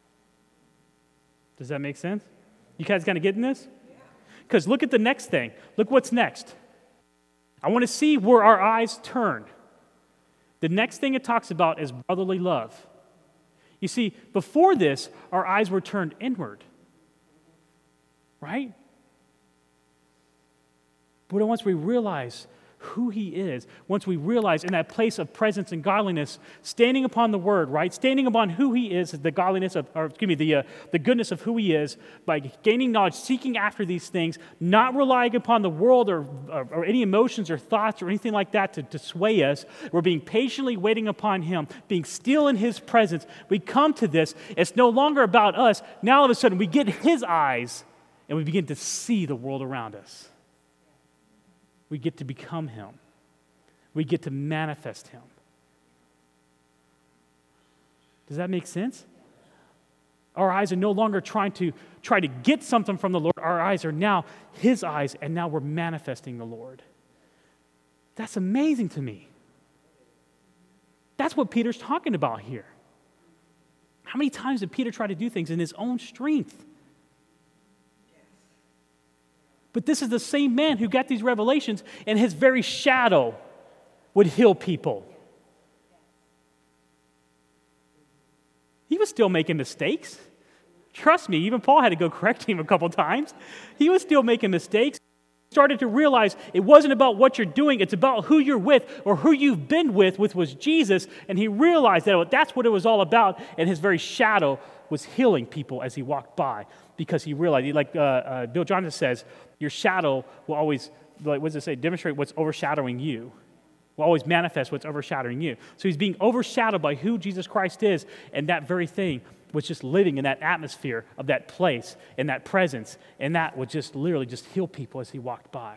Does that make sense? You guys kind of getting this? Because look at the next thing. Look what's next. I want to see where our eyes turn. The next thing it talks about is brotherly love. You see, before this, our eyes were turned inward. Right? But once we realize who he is, once we realize in that place of presence and godliness, standing upon the word, right? Standing upon who he is, the godliness of, or excuse me, the, uh, the goodness of who he is, by gaining knowledge, seeking after these things, not relying upon the world or, or, or any emotions or thoughts or anything like that to, to sway us. We're being patiently waiting upon him, being still in his presence. We come to this. It's no longer about us. Now all of a sudden we get his eyes and we begin to see the world around us. We get to become him. We get to manifest him. Does that make sense? Our eyes are no longer trying to try to get something from the Lord. Our eyes are now his eyes, and now we're manifesting the Lord. That's amazing to me. That's what Peter's talking about here. How many times did Peter try to do things in his own strength? But this is the same man who got these revelations, and his very shadow would heal people. He was still making mistakes. Trust me, even Paul had to go correct him a couple times. He was still making mistakes. He started to realize it wasn't about what you're doing, it's about who you're with or who you've been with, which was Jesus. And he realized that that's what it was all about, and his very shadow was healing people as he walked by, because he realized, like uh, uh, Bill Johnson says, your shadow will always, like, what does it say, demonstrate what's overshadowing you. Will always manifest what's overshadowing you. So he's being overshadowed by who Jesus Christ is, and that very thing was just living in that atmosphere of that place and that presence, and that would just literally just heal people as he walked by.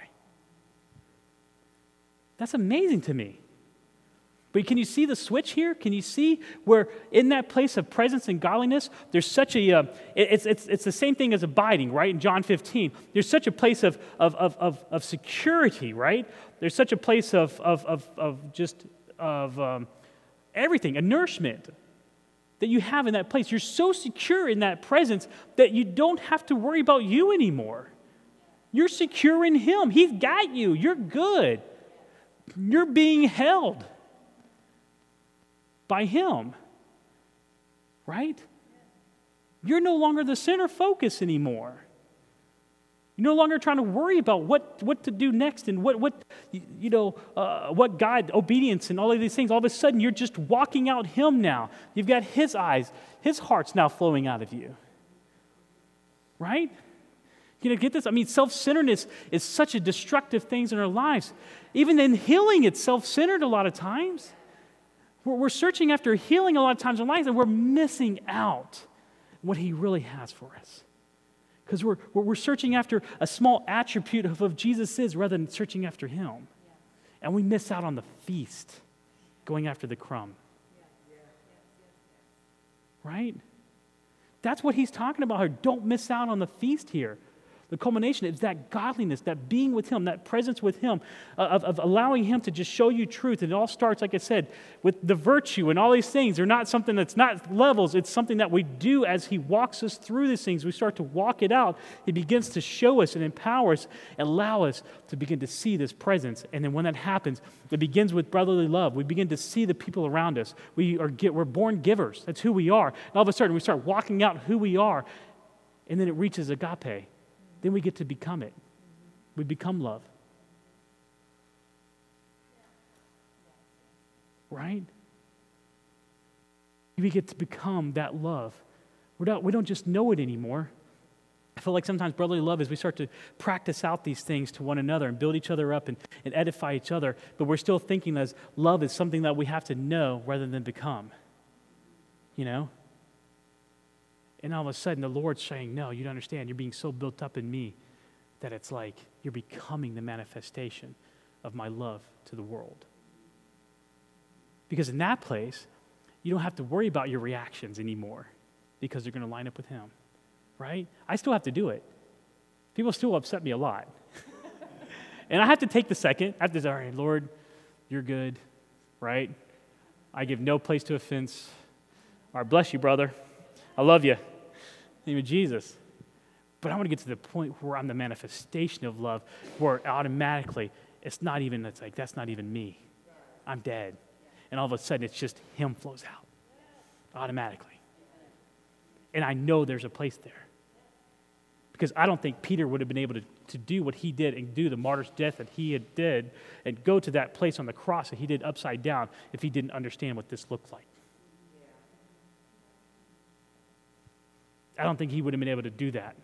That's amazing to me. But can you see the switch here? Can you see where in that place of presence and godliness, there's such a, uh, it's, it's, it's the same thing as abiding, right? In John fifteen, there's such a place of, of, of, of, of security, right? There's such a place of, of, of, of just, of um, everything, a nourishment that you have in that place. You're so secure in that presence that you don't have to worry about you anymore. You're secure in him. He's got you. You're good. You're being held by him, right? You're no longer the center focus anymore. You're no longer trying to worry about what, what to do next and what, what you know, uh, what God, obedience and all of these things. All of a sudden, you're just walking out him now. You've got his eyes, his heart's now flowing out of you, right? You know, get this? I mean, self-centeredness is such a destructive thing in our lives. Even in healing, it's self-centered a lot of times. We're searching after healing a lot of times in life, and we're missing out what he really has for us. Because we're, we're searching after a small attribute of who Jesus is rather than searching after him. Yeah. And we miss out on the feast, going after the crumb. Yeah. Yeah. Right? That's what he's talking about here. Don't miss out on the feast here. The culmination is that godliness, that being with him, that presence with him, uh, of, of allowing him to just show you truth. And it all starts, like I said, with the virtue and all these things. They're not something that's not levels. It's something that we do as he walks us through these things. We start to walk it out. He begins to show us and empower us and allow us to begin to see this presence. And then when that happens, it begins with brotherly love. We begin to see the people around us. We are we're born givers. That's who we are. And all of a sudden, we start walking out who we are. And then it reaches agape. Then we get to become it. We become love. Right? We get to become that love. We're not, we don't just know it anymore. I feel like sometimes brotherly love is we start to practice out these things to one another and build each other up and, and edify each other, but we're still thinking as love is something that we have to know rather than become. You know? And all of a sudden, the Lord's saying, no, you don't understand. You're being so built up in me that it's like you're becoming the manifestation of my love to the world. Because in that place, you don't have to worry about your reactions anymore because they're going to line up with him, right? I still have to do it. People still upset me a lot. And I have to take the second. I have to say, all right, Lord, you're good, right? I give no place to offense. All right, bless you, brother. I love you. In the name of Jesus. But I want to get to the point where I'm the manifestation of love, where automatically it's not even, it's like, that's not even me. I'm dead. And all of a sudden it's just him flows out automatically. And I know there's a place there. because I don't think Peter would have been able to, to do what he did and do the martyr's death that he had did and go to that place on the cross that he did upside down if he didn't understand what this looked like. I don't think he would have been able to do that.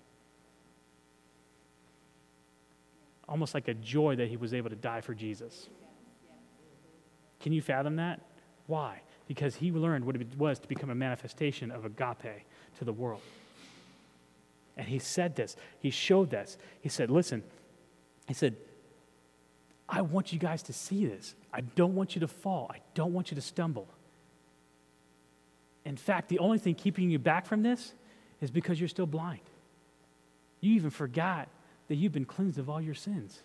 Almost like a joy that he was able to die for Jesus. Can you fathom that? Why? Because he learned what it was to become a manifestation of agape to the world. And he said this. He showed this. He said, listen, he said, I want you guys to see this. I don't want you to fall. I don't want you to stumble. In fact, the only thing keeping you back from this is because you're still blind. You even forgot that you've been cleansed of all your sins.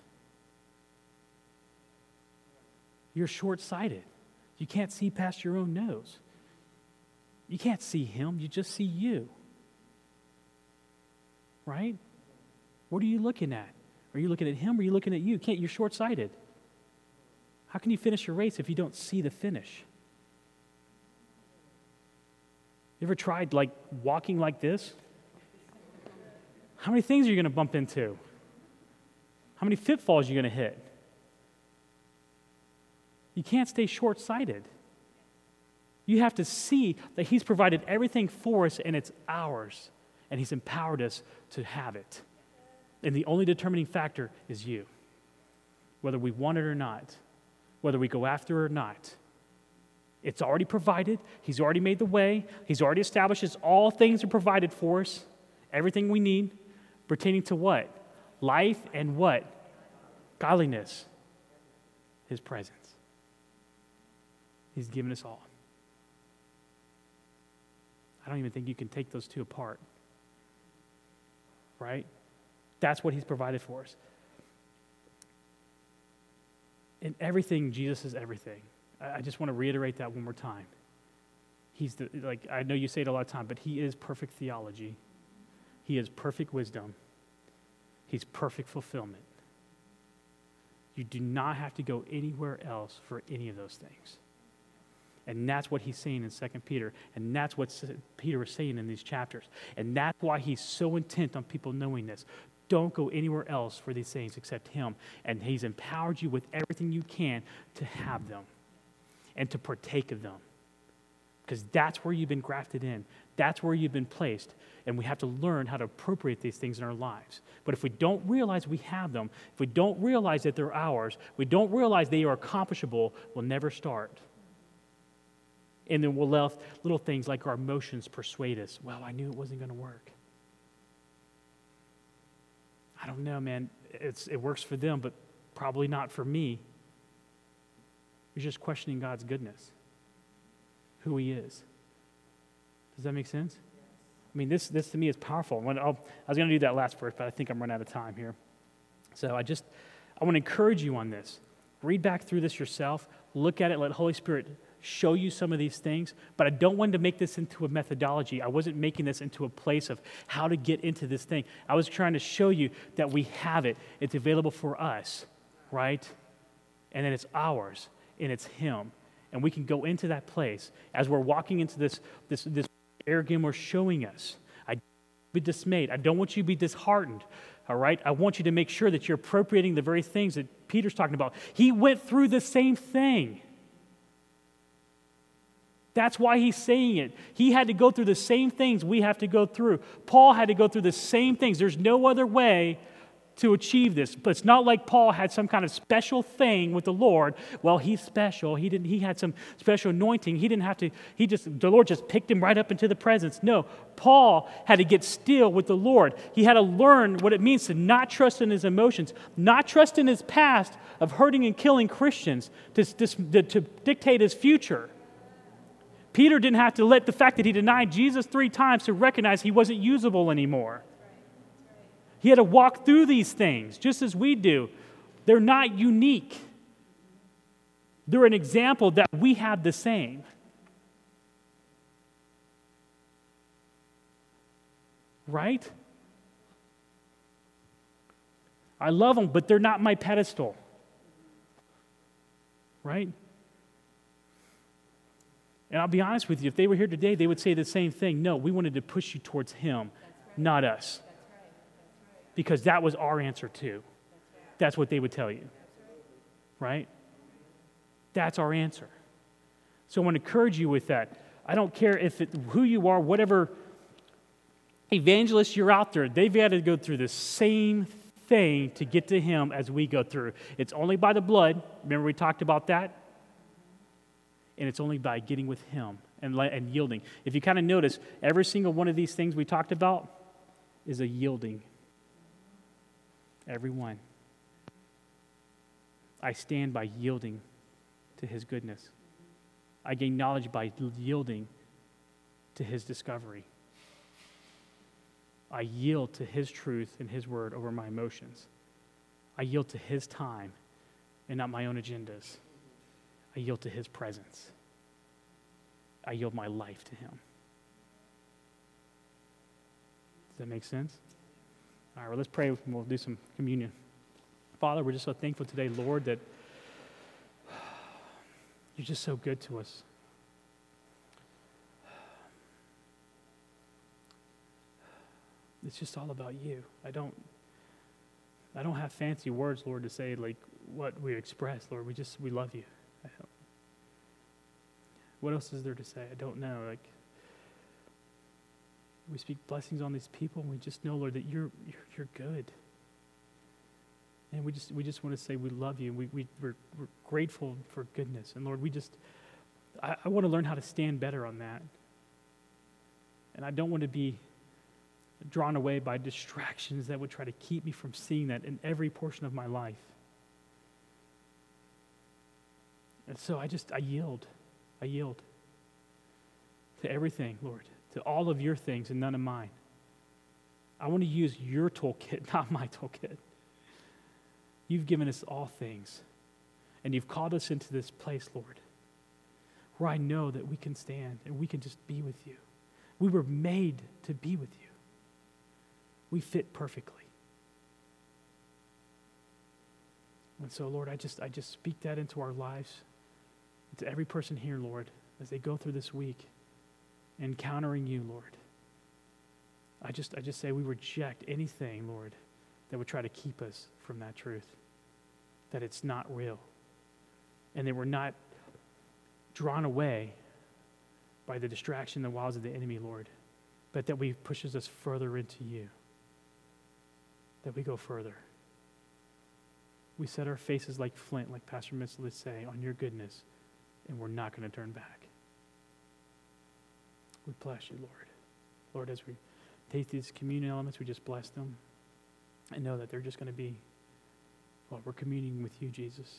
You're short-sighted. You can't see past your own nose. You can't see him. You just see you. Right? What are you looking at? Are you looking at him or are you looking at you? Can't, you're short-sighted. How can you finish your race if you don't see the finish? You ever tried like walking like this? How many things are you going to bump into? How many pitfalls are you going to hit? You can't stay short-sighted. You have to see that he's provided everything for us and it's ours. And he's empowered us to have it. And the only determining factor is you. Whether we want it or not. Whether we go after it or not. It's already provided. He's already made the way. He's already established us. All things are provided for us. Everything we need pertaining to what? Life and what? Godliness. His presence. He's given us all. I don't even think you can take those two apart. Right? That's what he's provided for us. In everything, Jesus is everything. I just want to reiterate that one more time. He's the, like, I know you say it a lot of times, but he is perfect theology. He is perfect wisdom. He's perfect fulfillment. You do not have to go anywhere else for any of those things. And that's what he's saying in Second Peter. And that's what Peter was saying in these chapters. And that's why he's so intent on people knowing this. Don't go anywhere else for these things except him. And he's empowered you with everything you can to have them and to partake of them. Because that's where you've been grafted in. That's where you've been placed. And we have to learn how to appropriate these things in our lives. But if we don't realize we have them, if we don't realize that they're ours, we don't realize they are accomplishable, we'll never start. And then we'll let little things like our emotions persuade us. Well, I knew it wasn't going to work. I don't know, man. It's, it works for them, but probably not for me. You're just questioning God's goodness, who he is. Does that make sense? I mean, this, this to me is powerful. When I'll, I was going to do that last verse, but I think I'm running out of time here. So I just, I want to encourage you on this. Read back through this yourself. Look at it. Let Holy Spirit show you some of these things, but I don't want to make this into a methodology. I wasn't making this into a place of how to get into this thing. I was trying to show you that we have it. It's available for us, right? And then it's ours, and it's him. And we can go into that place as we're walking into this, this, this air game we're showing us. I don't want you to be dismayed. I don't want you to be disheartened, all right? I want you to make sure that you're appropriating the very things that Peter's talking about. He went through the same thing. That's why he's saying it. He had to go through the same things we have to go through. Paul had to go through the same things. There's no other way to achieve this. But it's not like Paul had some kind of special thing with the Lord. Well, he's special. He didn't. He had some special anointing. He didn't have to. He just. The Lord just picked him right up into the presence. No, Paul had to get still with the Lord. He had to learn what it means to not trust in his emotions, not trust in his past of hurting and killing Christians to, to, to dictate his future. Peter didn't have to let the fact that he denied Jesus three times to recognize he wasn't usable anymore. He had to walk through these things just as we do. They're not unique. They're an example that we have the same. Right? I love them, but they're not my pedestal. Right? And I'll be honest with you, if they were here today, they would say the same thing. No, we wanted to push you towards him, right. Not us. because that was our answer too. That's what they would tell you, right? That's our answer. So I want to encourage you with that. I don't care if it, who you are, whatever evangelist you're out there, they've got to go through the same thing to get to him as we go through. It's only by the blood. Remember we talked about that? And it's only by getting with him and, and yielding. If you kind of notice, every single one of these things we talked about is a yielding. Every one. I stand by yielding to his goodness. I gain knowledge by yielding to his discovery. I yield to his truth and his word over my emotions. I yield to his time and not my own agendas. I yield to his presence. I yield my life to him. Does that make sense? All right, well, let's pray and we'll do some communion. Father, we're just so thankful today, Lord, that you're just so good to us. It's just all about you. I don't I don't have fancy words, Lord, to say like what we express, Lord. We just we love you. I don't, what else is there to say? I don't know. Like we speak blessings on these people, and we just know, Lord, that you're you're, you're good. And we just we just want to say we love you. We we we're, we're grateful for goodness, and Lord, we just I, I want to learn how to stand better on that. And I don't want to be drawn away by distractions that would try to keep me from seeing that in every portion of my life. And so I just, I yield. I yield to everything, Lord, to all of your things and none of mine. I want to use your toolkit, not my toolkit. You've given us all things, and you've called us into this place, Lord, where I know that we can stand and we can just be with you. We were made to be with you. We fit perfectly. And so, Lord, I just I just speak that into our lives, to every person here, Lord, as they go through this week, encountering you, Lord. I just I just say we reject anything, Lord, that would try to keep us from that truth, that it's not real, and that we're not drawn away by the distraction and the wiles of the enemy, Lord, but that we pushes us further into you. That we go further. We set our faces like flint, like Pastor Mitchell would say, on your goodness, and we're not going to turn back. We bless you, Lord. Lord, as we take these communion elements, we just bless them and know that they're just going to be, well, we're communing with you, Jesus.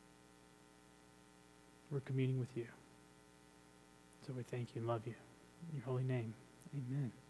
We're communing with you. So we thank you and love you. In your holy name, amen.